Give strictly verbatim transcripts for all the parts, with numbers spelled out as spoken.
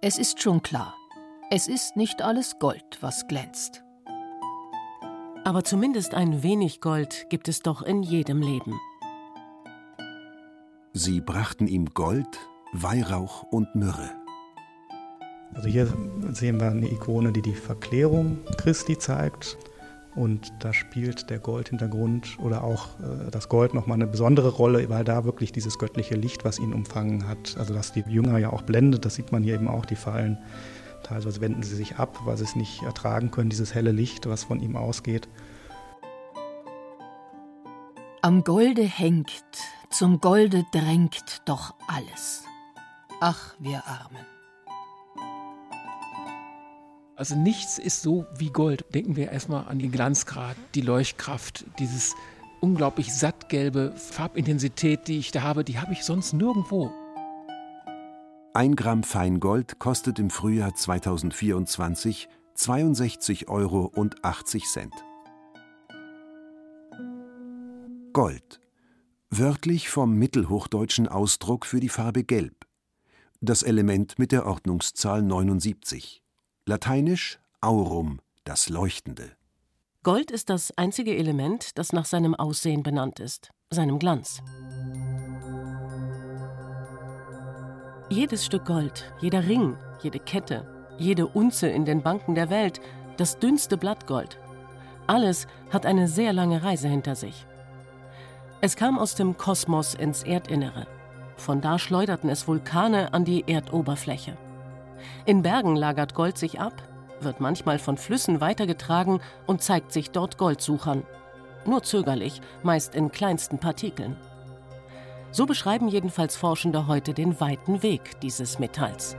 Es ist schon klar, es ist nicht alles Gold, was glänzt. Aber zumindest ein wenig Gold gibt es doch in jedem Leben. Sie brachten ihm Gold, Weihrauch und Myrrhe. Also hier sehen wir eine Ikone, die die Verklärung Christi zeigt. Und da spielt der Goldhintergrund oder auch äh, das Gold nochmal eine besondere Rolle, weil da wirklich dieses göttliche Licht, was ihn umfangen hat, also dass die Jünger ja auch blendet, das sieht man hier eben auch, die fallen, teilweise wenden sie sich ab, weil sie es nicht ertragen können, dieses helle Licht, was von ihm ausgeht. Am Golde hängt, zum Golde drängt doch alles. Ach, wir Armen. Also nichts ist so wie Gold. Denken wir erstmal an den Glanzgrad, die Leuchtkraft, dieses unglaublich sattgelbe Farbintensität, die ich da habe, die habe ich sonst nirgendwo. Ein Gramm Feingold kostet im Frühjahr zweitausendvierundzwanzig zweiundsechzig Euro und achtzig Cent. Gold. Wörtlich vom mittelhochdeutschen Ausdruck für die Farbe Gelb. Das Element mit der Ordnungszahl neunundsiebzig. Lateinisch aurum, das Leuchtende. Gold ist das einzige Element, das nach seinem Aussehen benannt ist, seinem Glanz. Jedes Stück Gold, jeder Ring, jede Kette, jede Unze in den Banken der Welt, das dünnste Blattgold, alles hat eine sehr lange Reise hinter sich. Es kam aus dem Kosmos ins Erdinnere. Von da schleuderten es Vulkane an die Erdoberfläche. In Bergen lagert Gold sich ab, wird manchmal von Flüssen weitergetragen und zeigt sich dort Goldsuchern. Nur zögerlich, meist in kleinsten Partikeln. So beschreiben jedenfalls Forschende heute den weiten Weg dieses Metalls.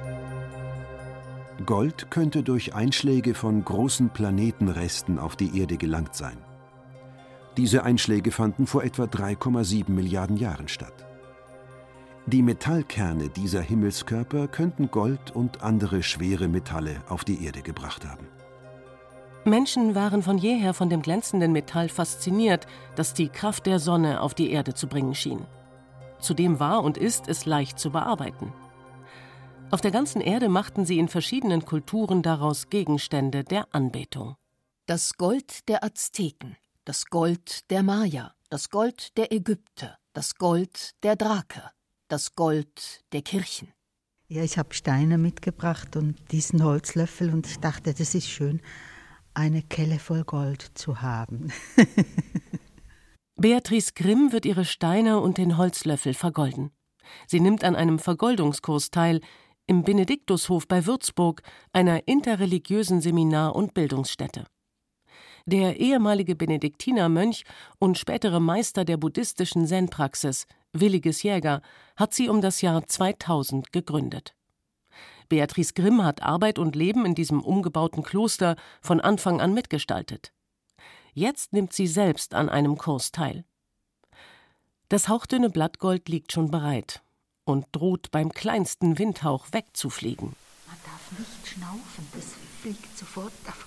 Gold könnte durch Einschläge von großen Planetenresten auf die Erde gelangt sein. Diese Einschläge fanden vor etwa drei Komma sieben Milliarden Jahren statt. Die Metallkerne dieser Himmelskörper könnten Gold und andere schwere Metalle auf die Erde gebracht haben. Menschen waren von jeher von dem glänzenden Metall fasziniert, das die Kraft der Sonne auf die Erde zu bringen schien. Zudem war und ist es leicht zu bearbeiten. Auf der ganzen Erde machten sie in verschiedenen Kulturen daraus Gegenstände der Anbetung. Das Gold der Azteken, das Gold der Maya, das Gold der Ägypter, das Gold der Thraker, das Gold der Kirchen. Ja, ich habe Steine mitgebracht und diesen Holzlöffel und ich dachte, das ist schön, eine Kelle voll Gold zu haben. Beatrice Grimm wird ihre Steine und den Holzlöffel vergolden. Sie nimmt an einem Vergoldungskurs teil im Benediktushof bei Würzburg, einer interreligiösen Seminar- und Bildungsstätte. Der ehemalige Benediktinermönch und spätere Meister der buddhistischen Zen-Praxis, Williges Jäger, hat sie um das Jahr zweitausend gegründet. Beatrice Grimm hat Arbeit und Leben in diesem umgebauten Kloster von Anfang an mitgestaltet. Jetzt nimmt sie selbst an einem Kurs teil. Das hauchdünne Blattgold liegt schon bereit und droht beim kleinsten Windhauch wegzufliegen. Man darf nicht schnaufen, das fliegt sofort davon.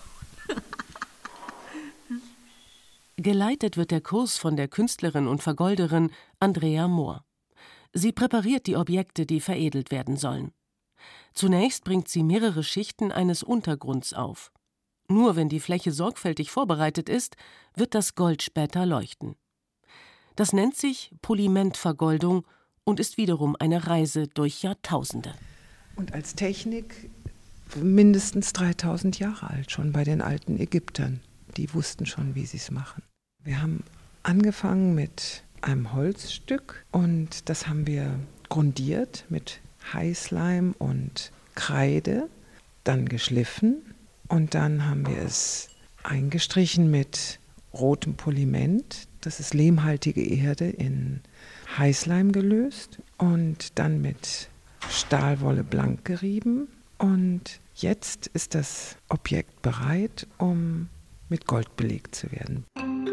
Geleitet wird der Kurs von der Künstlerin und Vergolderin Andrea Mohr. Sie präpariert die Objekte, die veredelt werden sollen. Zunächst bringt sie mehrere Schichten eines Untergrunds auf. Nur wenn die Fläche sorgfältig vorbereitet ist, wird das Gold später leuchten. Das nennt sich Polimentvergoldung und ist wiederum eine Reise durch Jahrtausende. Und als Technik mindestens dreitausend Jahre alt, schon bei den alten Ägyptern. Die wussten schon, wie sie es machen. Wir haben angefangen mit einem Holzstück und das haben wir grundiert mit Heißleim und Kreide, dann geschliffen und dann haben wir es eingestrichen mit rotem Poliment. Das ist lehmhaltige Erde in Heißleim gelöst und dann mit Stahlwolle blank gerieben. Und jetzt ist das Objekt bereit, um mit Gold belegt zu werden.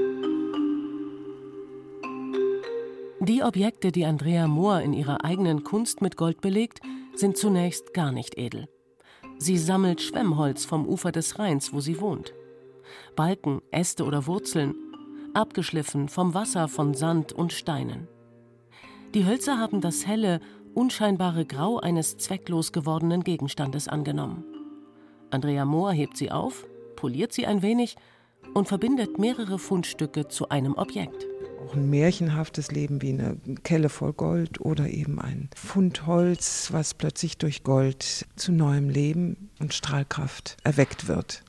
Die Objekte, die Andrea Mohr in ihrer eigenen Kunst mit Gold belegt, sind zunächst gar nicht edel. Sie sammelt Schwemmholz vom Ufer des Rheins, wo sie wohnt. Balken, Äste oder Wurzeln, abgeschliffen vom Wasser von Sand und Steinen. Die Hölzer haben das helle, unscheinbare Grau eines zwecklos gewordenen Gegenstandes angenommen. Andrea Mohr hebt sie auf, poliert sie ein wenig und verbindet mehrere Fundstücke zu einem Objekt. Auch ein märchenhaftes Leben wie eine Kelle voll Gold oder eben ein Fund Holz, was plötzlich durch Gold zu neuem Leben und Strahlkraft erweckt wird.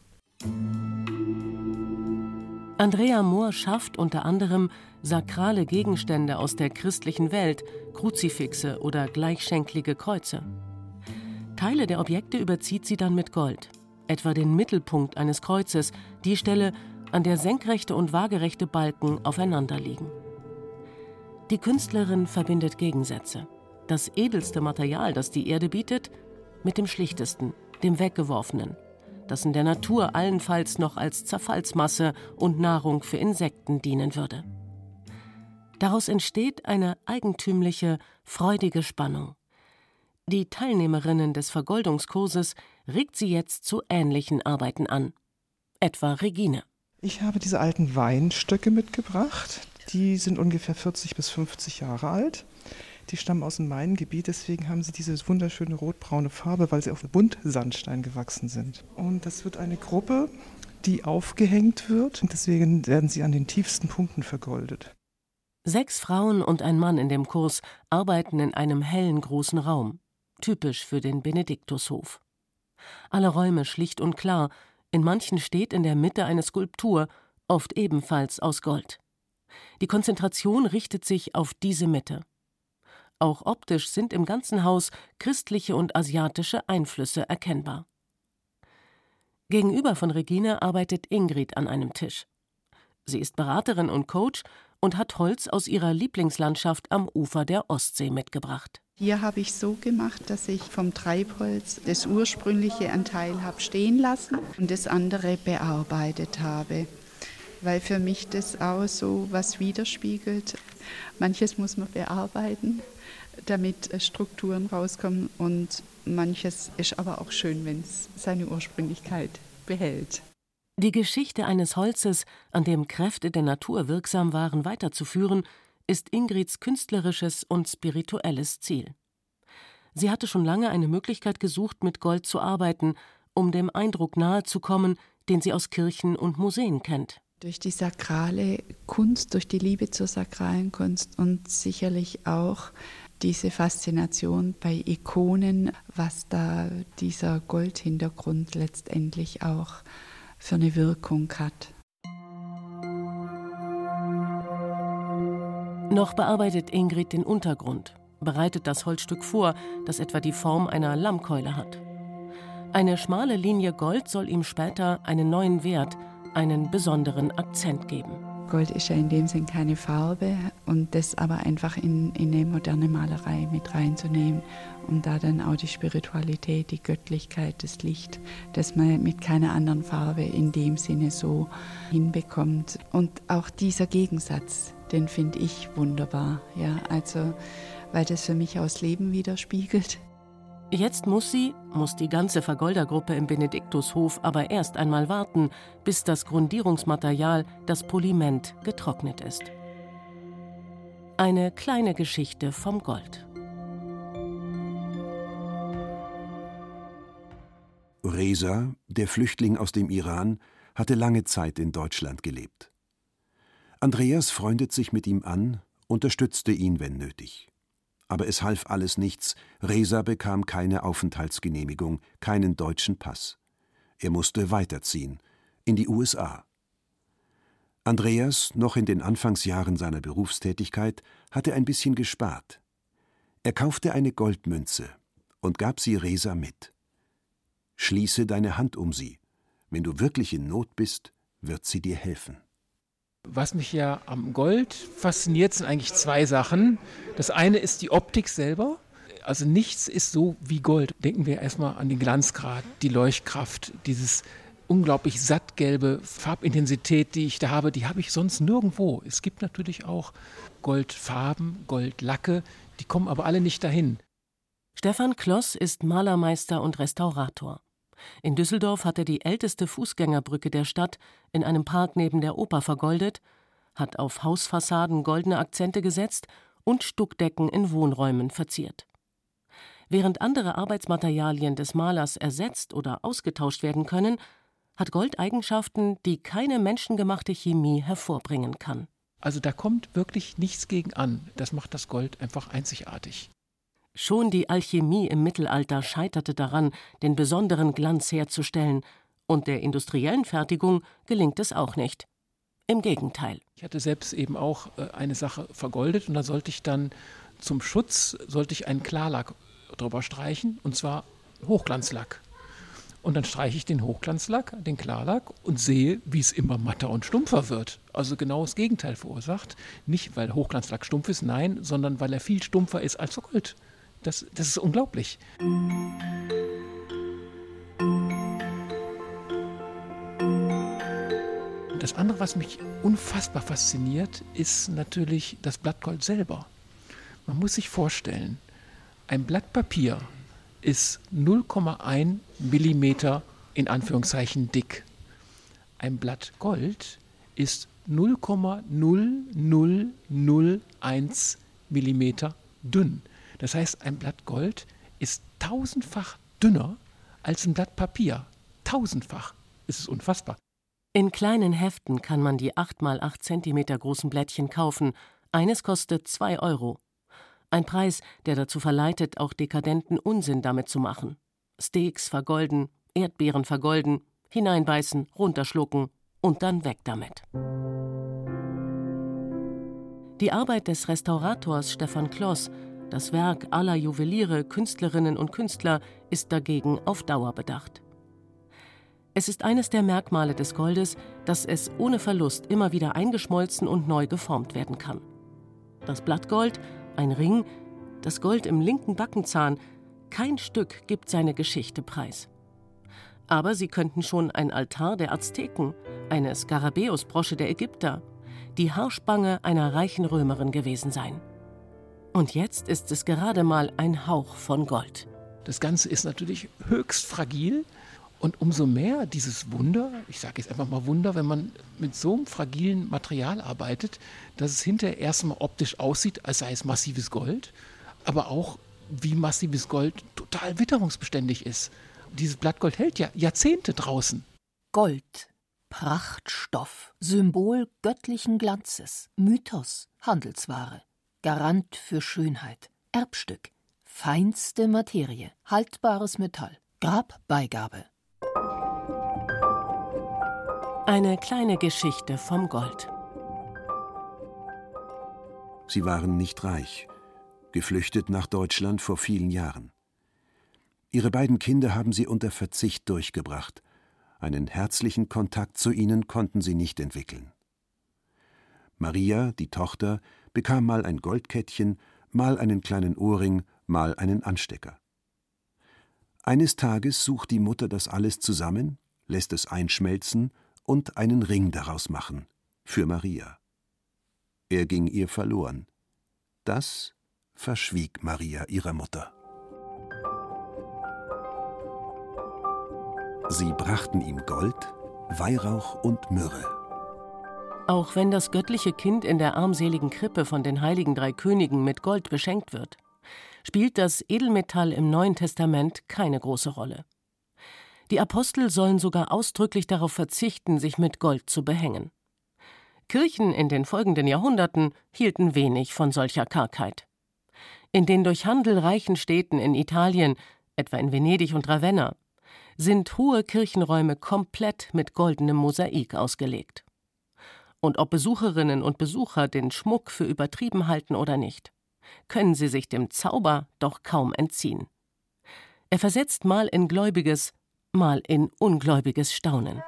Andrea Mohr schafft unter anderem sakrale Gegenstände aus der christlichen Welt, Kruzifixe oder gleichschenklige Kreuze. Teile der Objekte überzieht sie dann mit Gold, etwa den Mittelpunkt eines Kreuzes, die Stelle, an der senkrechte und waagerechte Balken aufeinander liegen. Die Künstlerin verbindet Gegensätze. Das edelste Material, das die Erde bietet, mit dem schlichtesten, dem Weggeworfenen, das in der Natur allenfalls noch als Zerfallsmasse und Nahrung für Insekten dienen würde. Daraus entsteht eine eigentümliche, freudige Spannung. Die Teilnehmerinnen des Vergoldungskurses regt sie jetzt zu ähnlichen Arbeiten an. Etwa Regine. Ich habe diese alten Weinstöcke mitgebracht. Die sind ungefähr vierzig bis fünfzig Jahre alt. Die stammen aus dem Maingebiet, deswegen haben sie diese wunderschöne rotbraune Farbe, weil sie auf Buntsandstein gewachsen sind. Und das wird eine Gruppe, die aufgehängt wird. Und deswegen werden sie an den tiefsten Punkten vergoldet. Sechs Frauen und ein Mann in dem Kurs arbeiten in einem hellen großen Raum, typisch für den Benediktushof. Alle Räume schlicht und klar, in manchen steht in der Mitte eine Skulptur, oft ebenfalls aus Gold. Die Konzentration richtet sich auf diese Mitte. Auch optisch sind im ganzen Haus christliche und asiatische Einflüsse erkennbar. Gegenüber von Regine arbeitet Ingrid an einem Tisch. Sie ist Beraterin und Coach und hat Holz aus ihrer Lieblingslandschaft am Ufer der Ostsee mitgebracht. Hier habe ich so gemacht, dass ich vom Treibholz das ursprüngliche Anteil habe stehen lassen und das andere bearbeitet habe, weil für mich das auch so was widerspiegelt. Manches muss man bearbeiten, damit Strukturen rauskommen, und manches ist aber auch schön, wenn es seine Ursprünglichkeit behält. Die Geschichte eines Holzes, an dem Kräfte der Natur wirksam waren, weiterzuführen, ist Ingrids künstlerisches und spirituelles Ziel. Sie hatte schon lange eine Möglichkeit gesucht, mit Gold zu arbeiten, um dem Eindruck nahezukommen, den sie aus Kirchen und Museen kennt. Durch die sakrale Kunst, durch die Liebe zur sakralen Kunst und sicherlich auch diese Faszination bei Ikonen, was da dieser Goldhintergrund letztendlich auch für eine Wirkung hat. Noch bearbeitet Ingrid den Untergrund, bereitet das Holzstück vor, das etwa die Form einer Lammkeule hat. Eine schmale Linie Gold soll ihm später einen neuen Wert, einen besonderen Akzent geben. Gold ist ja in dem Sinn keine Farbe, und das aber einfach in, in eine moderne Malerei mit reinzunehmen, um da dann auch die Spiritualität, die Göttlichkeit, das Licht, das man mit keiner anderen Farbe in dem Sinne so hinbekommt. Und auch dieser Gegensatz, den finde ich wunderbar, ja, also weil das für mich auch das Leben widerspiegelt. Jetzt muss sie, muss die ganze Vergoldergruppe im Benediktushof aber erst einmal warten, bis das Grundierungsmaterial, das Poliment, getrocknet ist. Eine kleine Geschichte vom Gold. Reza, der Flüchtling aus dem Iran, hatte lange Zeit in Deutschland gelebt. Andreas freundet sich mit ihm an, unterstützte ihn, wenn nötig. Aber es half alles nichts. Reza bekam keine Aufenthaltsgenehmigung, keinen deutschen Pass. Er musste weiterziehen, in die U S A. Andreas, noch in den Anfangsjahren seiner Berufstätigkeit, hatte ein bisschen gespart. Er kaufte eine Goldmünze und gab sie Reza mit. Schließe deine Hand um sie. Wenn du wirklich in Not bist, wird sie dir helfen. Was mich ja am Gold fasziniert, sind eigentlich zwei Sachen. Das eine ist die Optik selber. Also nichts ist so wie Gold. Denken wir erstmal an den Glanzgrad, die Leuchtkraft, dieses unglaublich sattgelbe Farbintensität, die ich da habe, die habe ich sonst nirgendwo. Es gibt natürlich auch Goldfarben, Goldlacke, die kommen aber alle nicht dahin. Stefan Kloss ist Malermeister und Restaurator. In Düsseldorf hat er die älteste Fußgängerbrücke der Stadt in einem Park neben der Oper vergoldet, hat auf Hausfassaden goldene Akzente gesetzt und Stuckdecken in Wohnräumen verziert. Während andere Arbeitsmaterialien des Malers ersetzt oder ausgetauscht werden können, hat Gold Eigenschaften, die keine menschengemachte Chemie hervorbringen kann. Also da kommt wirklich nichts gegen an. Das macht das Gold einfach einzigartig. Schon die Alchemie im Mittelalter scheiterte daran, den besonderen Glanz herzustellen, und der industriellen Fertigung gelingt es auch nicht. Im Gegenteil. Ich hatte selbst eben auch eine Sache vergoldet und da sollte ich dann zum Schutz sollte ich einen Klarlack drüber streichen, und zwar Hochglanzlack. Und dann streiche ich den Hochglanzlack, den Klarlack, und sehe, wie es immer matter und stumpfer wird. Also genau das Gegenteil verursacht. Nicht, weil Hochglanzlack stumpf ist, nein, sondern weil er viel stumpfer ist als Gold. Das, das ist unglaublich. Das andere, was mich unfassbar fasziniert, ist natürlich das Blattgold selber. Man muss sich vorstellen, ein Blatt Papier ist null Komma eins Millimeter in Anführungszeichen dick. Ein Blatt Gold ist null Komma null null null eins Millimeter dünn. Das heißt, ein Blatt Gold ist tausendfach dünner als ein Blatt Papier. Tausendfach. Es ist unfassbar. In kleinen Heften kann man die acht mal acht Zentimeter großen Blättchen kaufen. Eines kostet zwei Euro. Ein Preis, der dazu verleitet, auch dekadenten Unsinn damit zu machen. Steaks vergolden, Erdbeeren vergolden, hineinbeißen, runterschlucken und dann weg damit. Die Arbeit des Restaurators Stefan Kloss, das Werk aller Juweliere, Künstlerinnen und Künstler, ist dagegen auf Dauer bedacht. Es ist eines der Merkmale des Goldes, dass es ohne Verlust immer wieder eingeschmolzen und neu geformt werden kann. Das Blattgold, ein Ring, das Gold im linken Backenzahn, kein Stück gibt seine Geschichte preis. Aber sie könnten schon ein Altar der Azteken, eine Skarabäusbrosche der Ägypter, die Haarspange einer reichen Römerin gewesen sein. Und jetzt ist es gerade mal ein Hauch von Gold. Das Ganze ist natürlich höchst fragil. Und umso mehr dieses Wunder, ich sage jetzt einfach mal Wunder, wenn man mit so einem fragilen Material arbeitet, dass es hinterher erstmal optisch aussieht, als sei es massives Gold, aber auch wie massives Gold total witterungsbeständig ist. Dieses Blattgold hält ja Jahrzehnte draußen. Gold, Prachtstoff, Symbol göttlichen Glanzes, Mythos, Handelsware, Garant für Schönheit, Erbstück, feinste Materie, haltbares Metall, Grabbeigabe. Eine kleine Geschichte vom Gold. Sie waren nicht reich, geflüchtet nach Deutschland vor vielen Jahren. Ihre beiden Kinder haben sie unter Verzicht durchgebracht. Einen herzlichen Kontakt zu ihnen konnten sie nicht entwickeln. Maria, die Tochter, bekam mal ein Goldkettchen, mal einen kleinen Ohrring, mal einen Anstecker. Eines Tages sucht die Mutter das alles zusammen, lässt es einschmelzen und einen Ring daraus machen, für Maria. Er ging ihr verloren. Das verschwieg Maria ihrer Mutter. Sie brachten ihm Gold, Weihrauch und Myrrhe. Auch wenn das göttliche Kind in der armseligen Krippe von den heiligen drei Königen mit Gold beschenkt wird, spielt das Edelmetall im Neuen Testament keine große Rolle. Die Apostel sollen sogar ausdrücklich darauf verzichten, sich mit Gold zu behängen. Kirchen in den folgenden Jahrhunderten hielten wenig von solcher Kargheit. In den durch Handel reichen Städten in Italien, etwa in Venedig und Ravenna, sind hohe Kirchenräume komplett mit goldenem Mosaik ausgelegt. Und ob Besucherinnen und Besucher den Schmuck für übertrieben halten oder nicht, können sie sich dem Zauber doch kaum entziehen. Er versetzt mal in gläubiges, mal in ungläubiges Staunen.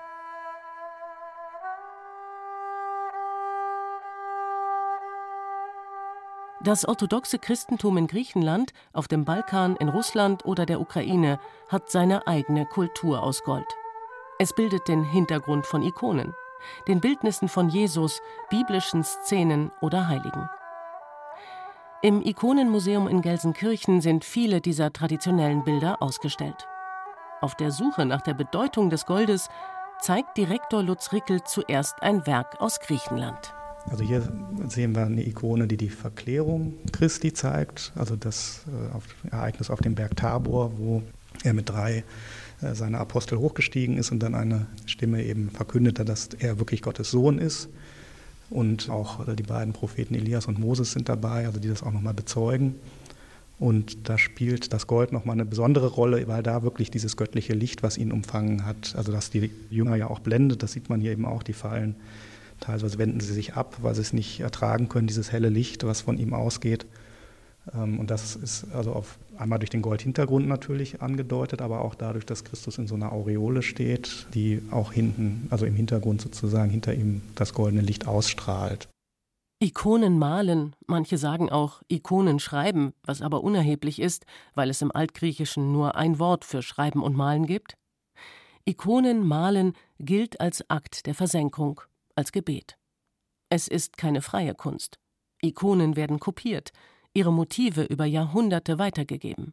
Das orthodoxe Christentum in Griechenland, auf dem Balkan, in Russland oder der Ukraine hat seine eigene Kultur aus Gold. Es bildet den Hintergrund von Ikonen, den Bildnissen von Jesus, biblischen Szenen oder Heiligen. Im Ikonenmuseum in Gelsenkirchen sind viele dieser traditionellen Bilder ausgestellt. Auf der Suche nach der Bedeutung des Goldes zeigt Direktor Lutz Rickel zuerst ein Werk aus Griechenland. Also hier sehen wir eine Ikone, die die Verklärung Christi zeigt, also das äh, Ereignis auf dem Berg Tabor, wo er mit drei äh, seiner Apostel hochgestiegen ist und dann eine Stimme eben verkündete, dass er wirklich Gottes Sohn ist. Und auch äh, die beiden Propheten Elias und Moses sind dabei, also die das auch nochmal bezeugen. Und da spielt das Gold nochmal eine besondere Rolle, weil da wirklich dieses göttliche Licht, was ihn umfangen hat, also dass die Jünger ja auch blendet, das sieht man hier eben auch, die fallen. Teilweise wenden sie sich ab, weil sie es nicht ertragen können, dieses helle Licht, was von ihm ausgeht. Und das ist also auf, einmal durch den Goldhintergrund natürlich angedeutet, aber auch dadurch, dass Christus in so einer Aureole steht, die auch hinten, also im Hintergrund sozusagen, hinter ihm das goldene Licht ausstrahlt. Ikonen malen, manche sagen auch Ikonen schreiben, was aber unerheblich ist, weil es im Altgriechischen nur ein Wort für Schreiben und Malen gibt. Ikonen malen gilt als Akt der Versenkung, als Gebet. Es ist keine freie Kunst. Ikonen werden kopiert, ihre Motive über Jahrhunderte weitergegeben.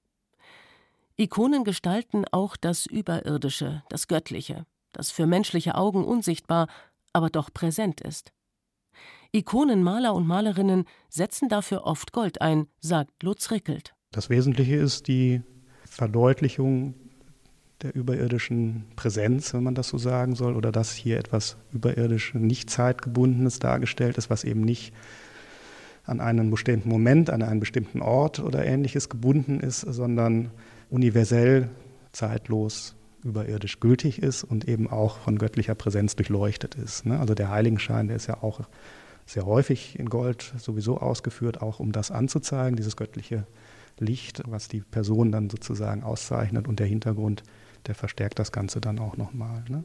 Ikonen gestalten auch das Überirdische, das Göttliche, das für menschliche Augen unsichtbar, aber doch präsent ist. Ikonenmaler und Malerinnen setzen dafür oft Gold ein, sagt Lutz Rickelt. Das Wesentliche ist die Verdeutlichung der überirdischen Präsenz, wenn man das so sagen soll, oder dass hier etwas überirdisch, nicht zeitgebundenes dargestellt ist, was eben nicht an einen bestimmten Moment, an einen bestimmten Ort oder Ähnliches gebunden ist, sondern universell, zeitlos, überirdisch gültig ist und eben auch von göttlicher Präsenz durchleuchtet ist. Also der Heiligenschein, der ist ja auch sehr häufig in Gold sowieso ausgeführt, auch um das anzuzeigen, dieses göttliche Licht, was die Person dann sozusagen auszeichnet, und der Hintergrund, der verstärkt das Ganze dann auch nochmal. Ne?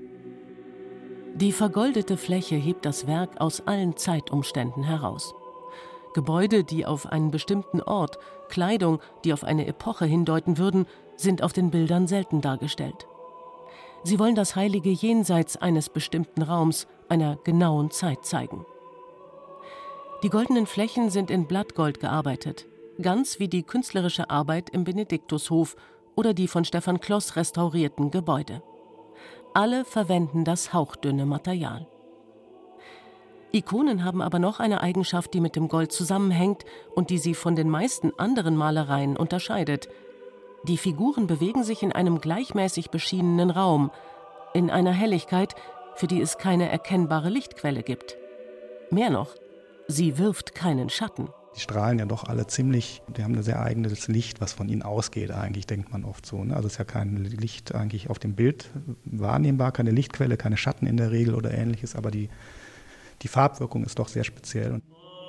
Die vergoldete Fläche hebt das Werk aus allen Zeitumständen heraus. Gebäude, die auf einen bestimmten Ort, Kleidung, die auf eine Epoche hindeuten würden, sind auf den Bildern selten dargestellt. Sie wollen das heilige Jenseits eines bestimmten Raums, einer genauen Zeit zeigen. Die goldenen Flächen sind in Blattgold gearbeitet, ganz wie die künstlerische Arbeit im Benediktushof oder die von Stefan Kloss restaurierten Gebäude. Alle verwenden das hauchdünne Material. Ikonen haben aber noch eine Eigenschaft, die mit dem Gold zusammenhängt und die sie von den meisten anderen Malereien unterscheidet. Die Figuren bewegen sich in einem gleichmäßig beschienenen Raum, in einer Helligkeit, für die es keine erkennbare Lichtquelle gibt. Mehr noch, sie wirft keinen Schatten. Die strahlen ja doch alle ziemlich, die haben ein sehr eigenes Licht, was von ihnen ausgeht eigentlich, denkt man oft so. Ne? Also es ist ja kein Licht eigentlich auf dem Bild wahrnehmbar, keine Lichtquelle, keine Schatten in der Regel oder Ähnliches, aber die, die Farbwirkung ist doch sehr speziell.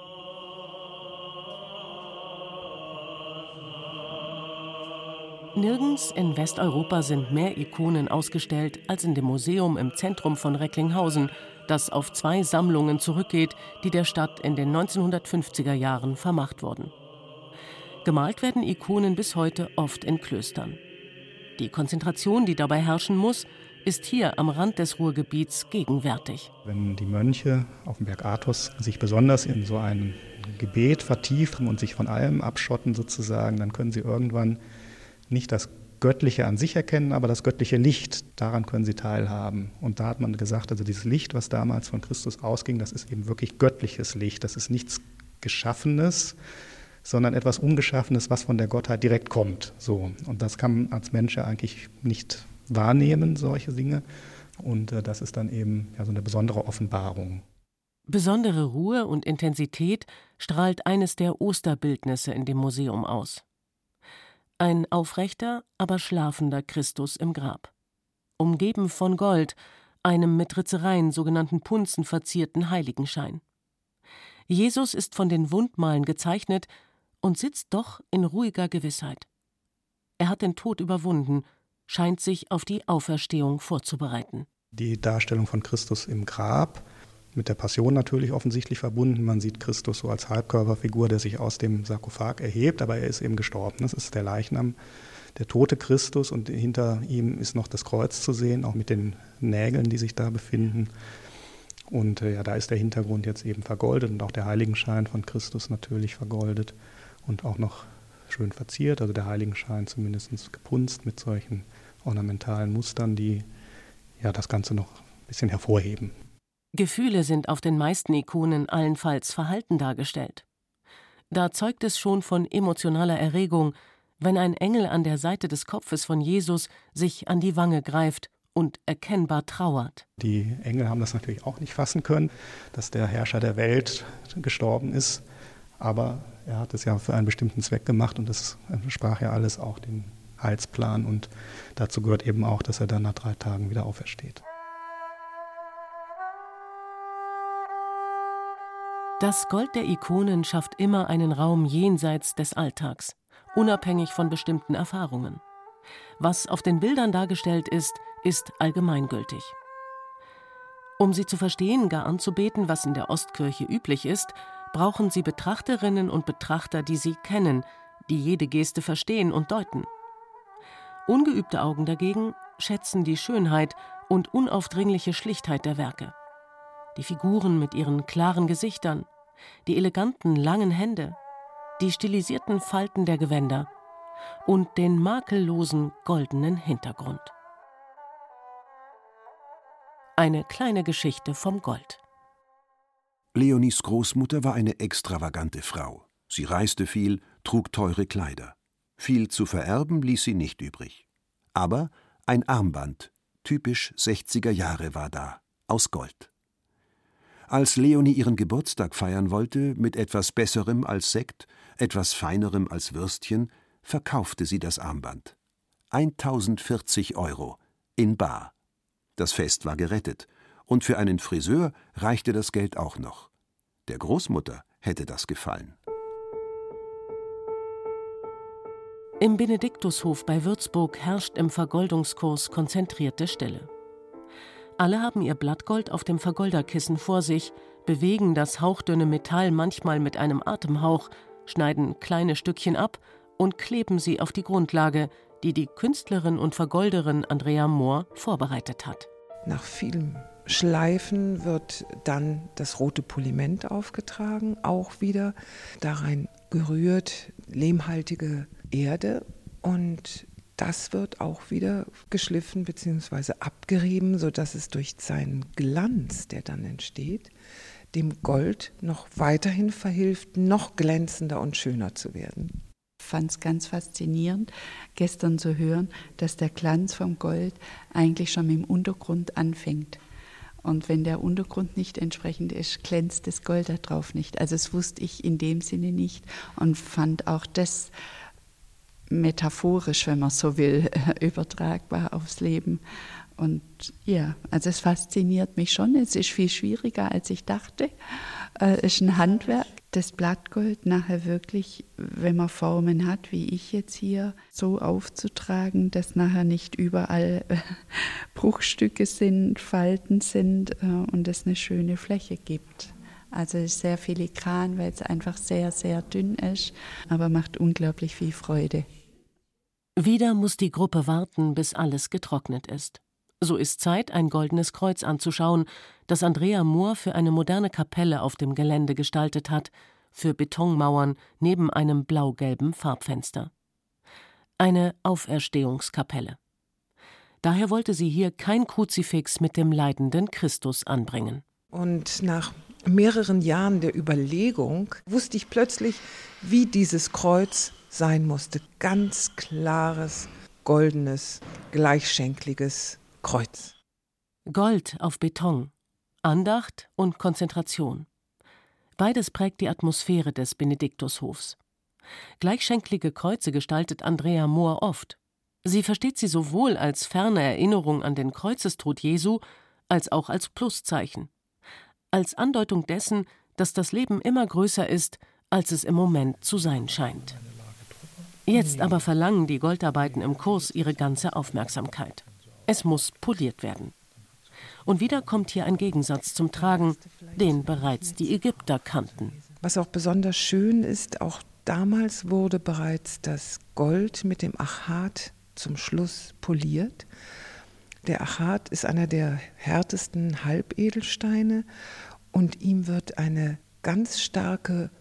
Nirgends in Westeuropa sind mehr Ikonen ausgestellt als in dem Museum im Zentrum von Recklinghausen, das auf zwei Sammlungen zurückgeht, die der Stadt in den neunzehnhundertfünfziger Jahren vermacht wurden. Gemalt werden Ikonen bis heute oft in Klöstern. Die Konzentration, die dabei herrschen muss, ist hier am Rand des Ruhrgebiets gegenwärtig. Wenn die Mönche auf dem Berg Athos sich besonders in so ein Gebet vertiefen und sich von allem abschotten sozusagen, dann können sie irgendwann nicht das Göttliche an sich erkennen, aber das göttliche Licht, daran können sie teilhaben. Und da hat man gesagt, also dieses Licht, was damals von Christus ausging, das ist eben wirklich göttliches Licht. Das ist nichts Geschaffenes, sondern etwas Ungeschaffenes, was von der Gottheit direkt kommt. So. Und das kann man als Mensch ja eigentlich nicht wahrnehmen, solche Dinge. Und äh, das ist dann eben ja, so eine besondere Offenbarung. Besondere Ruhe und Intensität strahlt eines der Osterbildnisse in dem Museum aus. Ein aufrechter, aber schlafender Christus im Grab. Umgeben von Gold, einem mit Ritzereien, sogenannten Punzen, verzierten Heiligenschein. Jesus ist von den Wundmalen gezeichnet und sitzt doch in ruhiger Gewissheit. Er hat den Tod überwunden, scheint sich auf die Auferstehung vorzubereiten. Die Darstellung von Christus im Grab, mit der Passion natürlich offensichtlich verbunden. Man sieht Christus so als Halbkörperfigur, der sich aus dem Sarkophag erhebt, aber er ist eben gestorben. Das ist der Leichnam, der tote Christus, und hinter ihm ist noch das Kreuz zu sehen, auch mit den Nägeln, die sich da befinden. Und äh, ja, da ist der Hintergrund jetzt eben vergoldet und auch der Heiligenschein von Christus natürlich vergoldet und auch noch schön verziert, also der Heiligenschein zumindest gepunzt mit solchen ornamentalen Mustern, die ja das Ganze noch ein bisschen hervorheben. Gefühle sind auf den meisten Ikonen allenfalls verhalten dargestellt. Da zeugt es schon von emotionaler Erregung, wenn ein Engel an der Seite des Kopfes von Jesus sich an die Wange greift und erkennbar trauert. Die Engel haben das natürlich auch nicht fassen können, dass der Herrscher der Welt gestorben ist. Aber er hat es ja für einen bestimmten Zweck gemacht und das entsprach ja alles auch dem Heilsplan. Und dazu gehört eben auch, dass er dann nach drei Tagen wieder aufersteht. Das Gold der Ikonen schafft immer einen Raum jenseits des Alltags, unabhängig von bestimmten Erfahrungen. Was auf den Bildern dargestellt ist, ist allgemeingültig. Um sie zu verstehen, gar anzubeten, was in der Ostkirche üblich ist, brauchen sie Betrachterinnen und Betrachter, die sie kennen, die jede Geste verstehen und deuten. Ungeübte Augen dagegen schätzen die Schönheit und unaufdringliche Schlichtheit der Werke. Die Figuren mit ihren klaren Gesichtern, die eleganten langen Hände, die stilisierten Falten der Gewänder und den makellosen goldenen Hintergrund. Eine kleine Geschichte vom Gold. Leonies Großmutter war eine extravagante Frau. Sie reiste viel, trug teure Kleider. Viel zu vererben ließ sie nicht übrig. Aber ein Armband, typisch sechziger Jahre, war da, aus Gold. Als Leonie ihren Geburtstag feiern wollte, mit etwas Besserem als Sekt, etwas Feinerem als Würstchen, verkaufte sie das Armband. eintausendvierzig Euro, in bar. Das Fest war gerettet, und für einen Friseur reichte das Geld auch noch. Der Großmutter hätte das gefallen. Im Benediktushof bei Würzburg herrscht im Vergoldungskurs konzentrierte Stille. Alle haben ihr Blattgold auf dem Vergolderkissen vor sich, bewegen das hauchdünne Metall manchmal mit einem Atemhauch, schneiden kleine Stückchen ab und kleben sie auf die Grundlage, die die Künstlerin und Vergolderin Andrea Mohr vorbereitet hat. Nach vielem Schleifen wird dann das rote Poliment aufgetragen, auch wieder darein gerührt lehmhaltige Erde, und das wird auch wieder geschliffen bzw. abgerieben, sodass es durch seinen Glanz, der dann entsteht, dem Gold noch weiterhin verhilft, noch glänzender und schöner zu werden. Ich fand es ganz faszinierend, gestern zu hören, dass der Glanz vom Gold eigentlich schon mit dem Untergrund anfängt. Und wenn der Untergrund nicht entsprechend ist, glänzt das Gold da drauf nicht. Also das wusste ich in dem Sinne nicht und fand auch das metaphorisch, wenn man so will, übertragbar aufs Leben. Und ja, also es fasziniert mich schon. Es ist viel schwieriger, als ich dachte. Es ist ein Handwerk, das Blattgold nachher wirklich, wenn man Formen hat, wie ich jetzt hier, so aufzutragen, dass nachher nicht überall Bruchstücke sind, Falten sind und es eine schöne Fläche gibt. Also es ist sehr filigran, weil es einfach sehr, sehr dünn ist, aber macht unglaublich viel Freude. Wieder muss die Gruppe warten, bis alles getrocknet ist. So ist Zeit, ein goldenes Kreuz anzuschauen, das Andrea Mohr für eine moderne Kapelle auf dem Gelände gestaltet hat, für Betonmauern neben einem blau-gelben Farbfenster. Eine Auferstehungskapelle. Daher wollte sie hier kein Kruzifix mit dem leidenden Christus anbringen. Und nach mehreren Jahren der Überlegung wusste ich plötzlich, wie dieses Kreuz sein musste. Ganz klares, goldenes, gleichschenkliges Kreuz. Gold auf Beton, Andacht und Konzentration. Beides prägt die Atmosphäre des Benediktushofs. Gleichschenklige Kreuze gestaltet Andrea Mohr oft. Sie versteht sie sowohl als ferne Erinnerung an den Kreuzestod Jesu, als auch als Pluszeichen. Als Andeutung dessen, dass das Leben immer größer ist, als es im Moment zu sein scheint. Jetzt aber verlangen die Goldarbeiten im Kurs ihre ganze Aufmerksamkeit. Es muss poliert werden. Und wieder kommt hier ein Gegensatz zum Tragen, den bereits die Ägypter kannten. Was auch besonders schön ist, auch damals wurde bereits das Gold mit dem Achat zum Schluss poliert. Der Achat ist einer der härtesten Halbedelsteine und ihm wird eine ganz starke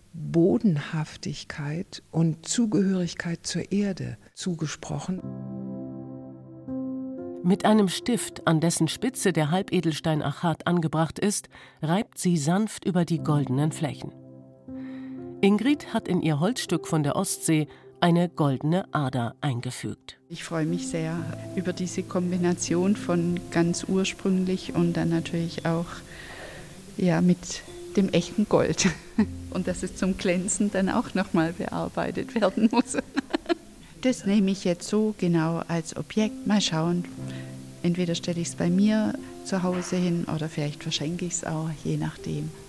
Bodenhaftigkeit und Zugehörigkeit zur Erde zugesprochen. Mit einem Stift, an dessen Spitze der Halbedelstein-Achat angebracht ist, reibt sie sanft über die goldenen Flächen. Ingrid hat in ihr Holzstück von der Ostsee eine goldene Ader eingefügt. Ich freue mich sehr über diese Kombination von ganz ursprünglich und dann natürlich auch ja, mit dem echten Gold. Und dass es zum Glänzen dann auch nochmal bearbeitet werden muss. Das nehme ich jetzt so genau als Objekt. Mal schauen. Entweder stelle ich es bei mir zu Hause hin oder vielleicht verschenke ich es auch, je nachdem.